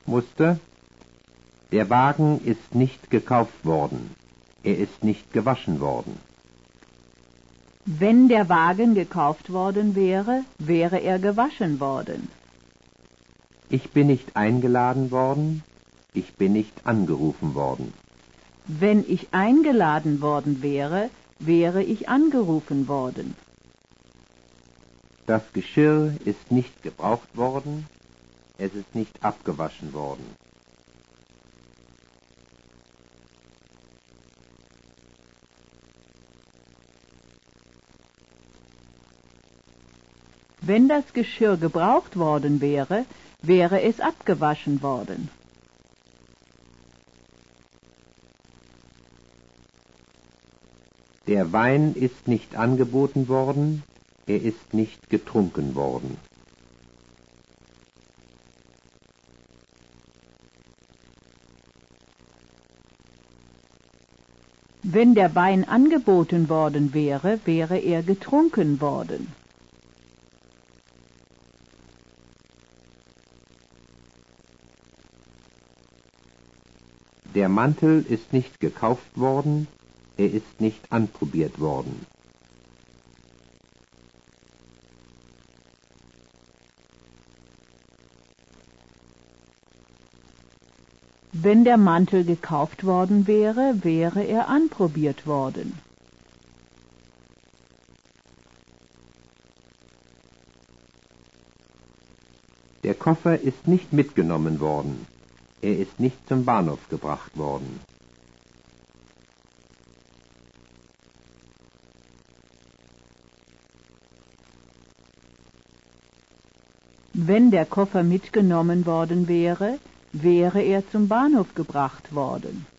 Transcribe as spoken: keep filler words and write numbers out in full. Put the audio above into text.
Muster: Der Wagen ist nicht gekauft worden. Er ist nicht gewaschen worden. Wenn der Wagen gekauft worden wäre, wäre er gewaschen worden. Ich bin nicht eingeladen worden. Ich bin nicht angerufen worden. Wenn ich eingeladen worden wäre, wäre ich angerufen worden. Das Geschirr ist nicht gebraucht worden. Es ist nicht abgewaschen worden. Wenn das Geschirr gebraucht worden wäre, wäre es abgewaschen worden. Der Wein ist nicht angeboten worden. Er ist nicht getrunken worden. Wenn der Wein angeboten worden wäre, wäre er getrunken worden. Der Mantel ist nicht gekauft worden. Er ist nicht anprobiert worden. Wenn der Mantel gekauft worden wäre, wäre er anprobiert worden. Der Koffer ist nicht mitgenommen worden. Er ist nicht zum Bahnhof gebracht worden. Wenn der Koffer mitgenommen worden wäre, wäre er zum Bahnhof gebracht worden.